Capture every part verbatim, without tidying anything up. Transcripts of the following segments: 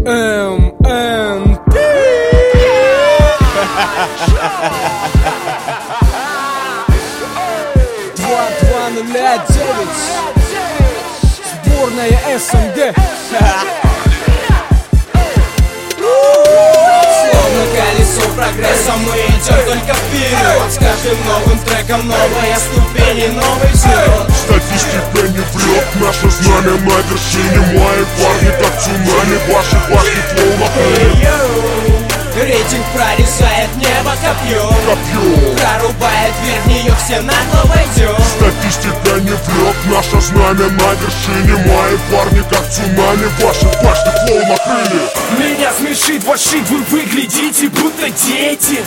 эм эн пи. два два ноль девять. Сборная эс эн гэ. Словно колесо прогресса мы идем только вперед. С каждым новым треком новая ступень и новый взлет. Статистика не врет, наше знамя на вершине. Мои парни как цунами, ваши башни флоу на пыле. Рейтинг прорезает небо копьем, Копьем прорубает дверь, в нее все нагло войдем. Статистика не врет, наше знамя на вершине. Мои парни как цунами, ваши башни флоу на пыле. Меня смешит ваш шит, вы выглядите будто дети.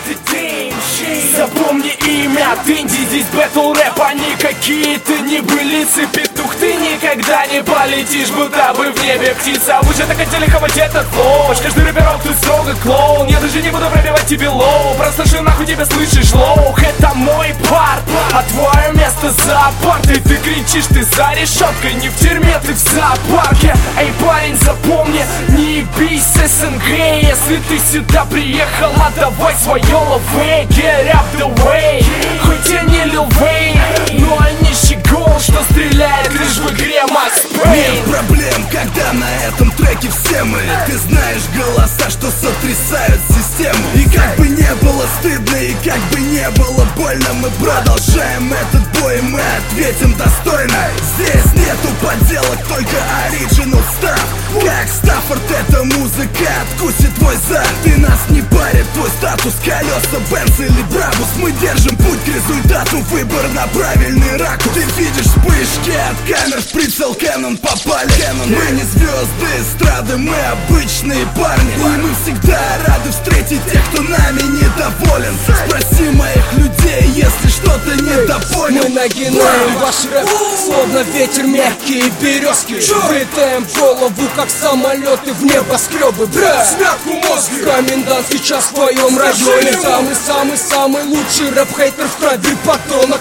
Запомни имя Дэнди, здесь бэтл рэп, они какие-то небылицы. Петух, ты никогда не полетишь, будто бы в небе птица. Вы же так хотели хавать этот флоу. Каждый рэперок тут строго клоун. Я даже не буду пробивать тебе лоу. Просто что нахуй тебя слышишь, лоу. Это мой парт, а твое место за партой. Ты кричишь, ты за решеткой, не в тюрьме, ты в зоопарке. Эй, парень, запомни, не ебись с эс эн гэ. Если ты сюда приехал, отдавай свое лавей. Get up the way. Хоть я не Лил Вейн, но они щегол, что стреляет лишь в игре Макс Пейн. Нет проблем, когда на этом треке все мы. Ты знаешь голоса, что сотрясают систему. И как бы не было стыдно, и как бы не было больно, мы продолжаем этот бой, мы ответим достойно. Здесь нету подделок, только оригинал став. Как Стаффорд, эта музыка откусит твой зад. Ты нас не парит, твой статус, колеса, Бенц или Брабус. Мы держим путь к результату, выбор на правильный ракурс. Ты видишь вспышки от камер, в прицел Кэнон попали. Canon. Мы не звезды эстрады, мы обычные парни. И мы всегда рады встретить тех, кто нами недоволен. Спроси моих людей, если что-то недопонял. Мы нагинаем ваш рэп, словно ветер, мягкие березки. Влетаем в голову, как самолеты в небоскребы. Бля, смятку мозги. Комендантский час в твоем районе. Самый-самый-самый лучший рэп-хейтер в крови потонок.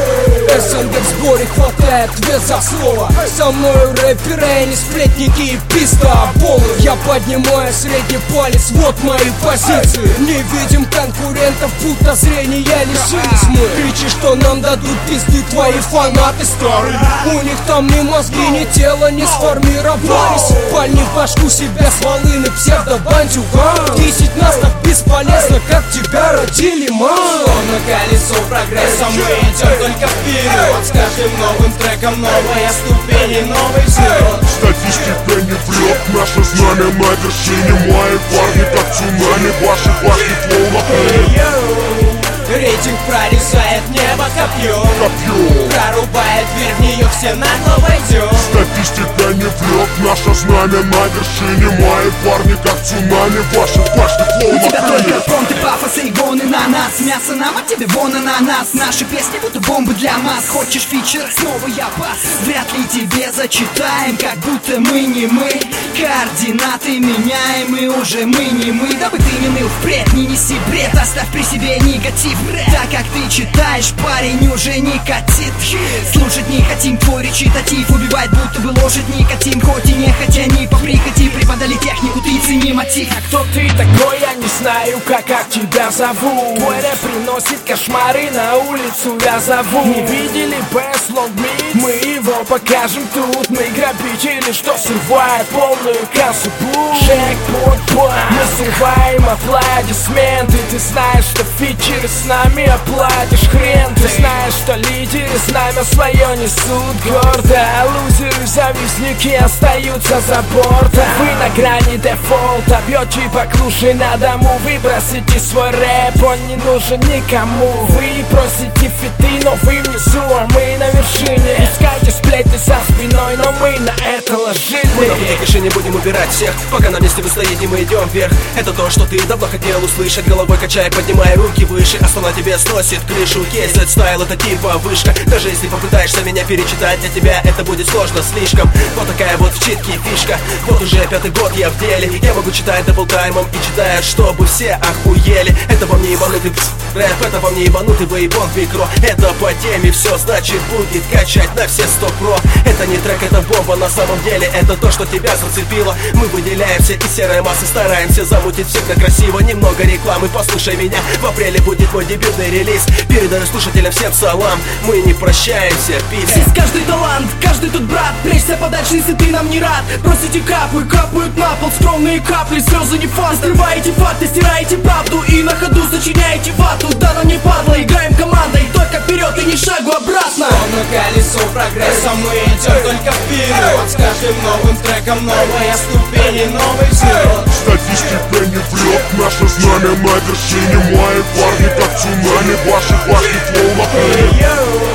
эс эн гэ в сборе, хватает две за слово. Со мною рэперы, не сплетники и пиздоболы. Я поднимаю средний палец, вот мои позиции. Не видим конкурентов, будто зрения лишились мы. Кричи, что нам дадут пизды твои фанаты старые. У них там ни мозги, ни тело не сформировались. Пальни в башку себе с волыны, псевдобандюган. Десять нас так бесполезно, как тебя родили, мам. Словно колесо прогресса мы идем только вперед. С каждым новым треком новая ступень и новый взлет. Статистика не врет, наше знамя на вершине. Мои парни как цунами, ваши башни флоу на пыле. Рейтинг прорезает небо копьем, Копьем прорубает дверь, в нее все нагло войдем. Статистика не врет, наше знамя на вершине. Мои парни как цунами, ваши башни флоу У тебя на только пыле. понты, пафосы и гоны на нас. Мясо нам, а тебе вон и на нас. Наши песни будто бомбы для масс. Хочешь фичер, снова я пас. Вряд ли тебе зачитаем, как будто мы не мы. Координаты меняем, и уже мы не мы. Дабы ты не ныл впредь, не неси бред. Оставь при себе негатив. Так как ты читаешь, парень уже не катит. Слушать не хотим твой речитатив. Убивает будто бы лошадь никотин. Хоть и не хотя не по прихоти. Преподали технику, ты цени мотив. А кто ты такой, я не знаю, как, как тебя зовут. Твой рэп приносит кошмары, на улицу я зову. Не видели Best Long Meat? Мы его покажем тут. Мы грабители, что срывает полную кассу. Джекпот бой, мы срываем аплодисменты. Ты знаешь, что фичеры с нами оплатишь хрен. Ты знаешь, что лидеры знамя свое несут гордо. А лузеры, завистники остаются за бортом. Вы на грани дефолта, бьете по клуше на дому. Вы бросите свой рэп, он не нужен никому. Вы просите фиты, но вы внизу, а мы на вершине. Искайте сплеты за спиной, но мы на это ложили. Мы на выигрыше не будем убирать всех, пока на месте вы стоите, мы идем вверх. Это то, что ты давно хотел услышать. Головой качай, поднимай руки выше, а слона тебе сносит крышу. Кейсет стайл, это типа вышка. Даже если попытаешься меня перечитать, для тебя это будет сложно слишком. Вот такая вот в читке фишка. Вот уже пятый год я в деле. Я могу читать даблтаймом и читаю, чтобы все охуели. Это вам не ебанутый рэп, это вам не ебанутый воебон в микро. Это по теме все, значит будет качать на все сто. Восток Про. Это не трек, это бомба, на самом деле это то, что тебя зацепило. Мы выделяемся из серой массы, стараемся замутить всегда красиво. Немного рекламы, послушай меня, в апреле будет мой дебютный релиз. Передаю слушателям всем салам, мы не прощаемся, пицца. Здесь каждый талант, каждый тут брат. Прячься подальше, если ты нам не рад. Просите капы, капают на пол скромные капли, слезы не фон. Скрываете факты, стираете правду и на ходу сочиняете вату. Да нам не падла, играем командой, только вперед и ни шагу обратно. Словно колесо прогресса мы идем только вперед. С каждым новым треком новая ступень и новый взлет. Статистика не врет, наше знамя на вершине. Мои парни как цунами, ваши башни флоу на крыле.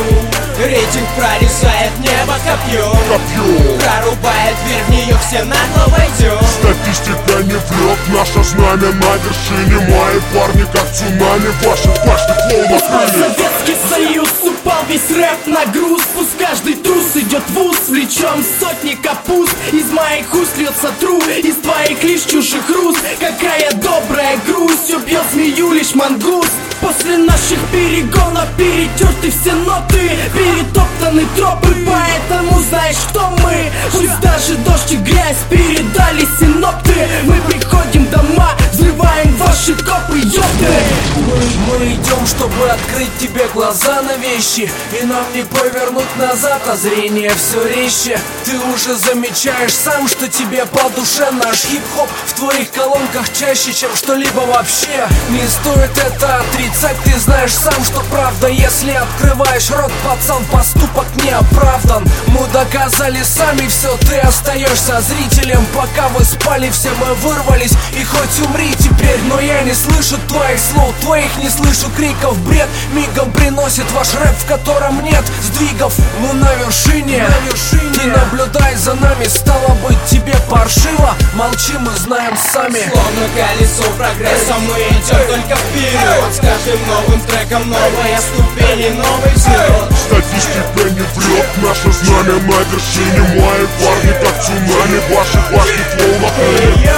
Рейтинг прорезает небо копьем, Копьем. Прорубает дверь, в нее все нагло войдем. Статистика не врет, наше знамя на вершине. Мои парни как цунами, ваши башни флоу на крыле. Советский Союз упал весь рэп на груз. Пусть каждый трус идет в ус, влечем сотни капуст. Из моих уст льется тру, из твоих лишь чужих руз. Какая добрая грусть, убьет змею лишь мангуст. После наших перегонов перетерты все ноты, перетоптаны тропы, поэтому знаешь, кто мы. Пусть даже дождь и грязь передали синопты. Мы приходим в дома, взрываем ваши копы, ёпты. Мы, мы идем, чтобы открыть тебе глаза на вещи, и нам не повернуть назад, а зрение все резче. Ты уже замечаешь сам, что тебе по душе наш хип-хоп в твоих колонках чаще, чем что-либо вообще. Не стоит это отрицать, ты знаешь сам, что правда. Если открываешь рот, пацан, поступок не оправдан. Мы доказали сами все, ты остаешься зрителем. Пока вы спали, все мы вырвались, и хоть умри теперь, но я не слышу твоих слов, твоих не слышу криков. Бред мигом приносит ваш рэп, в котором нет сдвигов. Мы на вершине, на вершине. Ты наблюдай за нами, стало быть тебе паршиво. Молчи, мы знаем сами. Словно колесо прогресса мы идем только вперед. С каждым новым треком новая ступень и новый взлет. Статистика не врет, наше знамя на вершине. Мои парни как цунами, ваши башни флоу на крыле.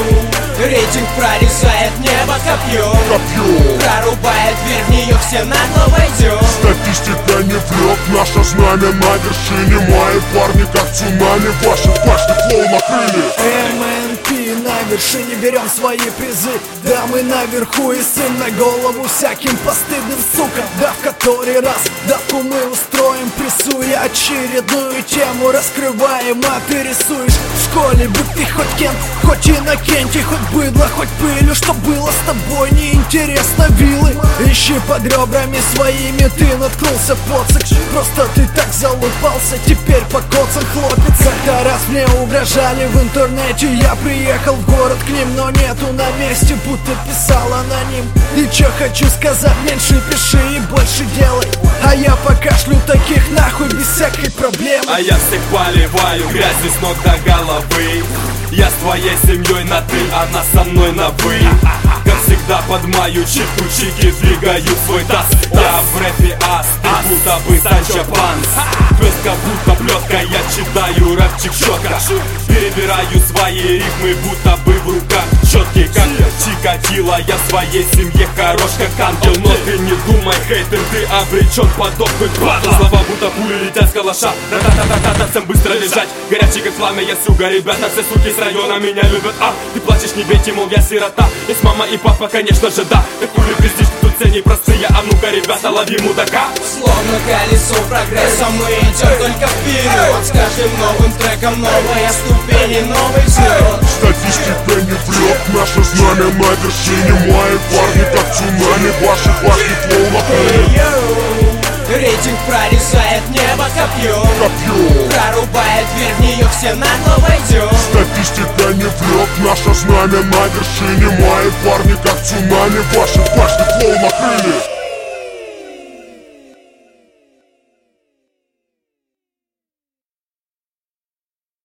Рейтинг прорезает небо копьем, Копьем. Прорубает дверь, в нее все нагло войдем. Статистика не врет, наше знамя на вершине. Мои парни как цунами, ваши башни флоу на крыле. эм эн пи на вершине, берем свои призы. Да, мы наверху, и сын на голову всяким постыдным сукам. Да, в который раз давку мы устроим, прессуя очередную тему, раскрываем, а ты рисуешь в школе, будь ты хоть Кент, хоть Иннокентий, хоть быдло, хоть пылью. Что было с тобой, неинтересно, вилы. Ищи под ребрами своими, ты наткнулся поцик. Просто ты так залупался, теперь по коцам хлопец. Как-то раз мне угрожали в интернете, я приехал в город к ним, но нету на месте, будто писал аноним. И чё хочу сказать, меньше пиши и больше делай, а я покашлю таких нахуй без всякой проблемы. А я всех поливаю грязью с ног до головы. Я с твоей семьей на ты, она со мной на вы. Как всегда под мою читу чики двигают свой таз. Я в рэпе ас, ты будто бы Санчо Панс. Пёс как будто плетка, я читаю рэпчик четко. Перебираю свои рифмы, будто бы в руках четкие, как Чикатило. Я в своей семье хорош как ангел, но ты не думай, хейтер, ты обречен подохнуть, падла. Слова будто пули летят с калаша, та-та-та-та-та, всем быстро лежать. Горячий как пламя, я сюга, ребята, все суки с района меня любят. А, ты плачешь, не бейте, мол, я сирота. Есть мама и папа, конечно же, да. Ты хули пиздишь, тут цени простые. А ну-ка, ребята, лови мудака. Словно колесо прогресса мы идем только вперед. С каждым новым треком новая ступень и новый взлет. Статистика не врет, наше знамя на вершине. Мои парни как цунами, ваши башни флоу на крыле. Рейтинг прорезает небо копьем, Копьем. Прорубает дверь, в нее все нагло войдем. Статистика не врет, наше знамя на вершине. Мои парни как цунами, ваши башни флоу на крыле.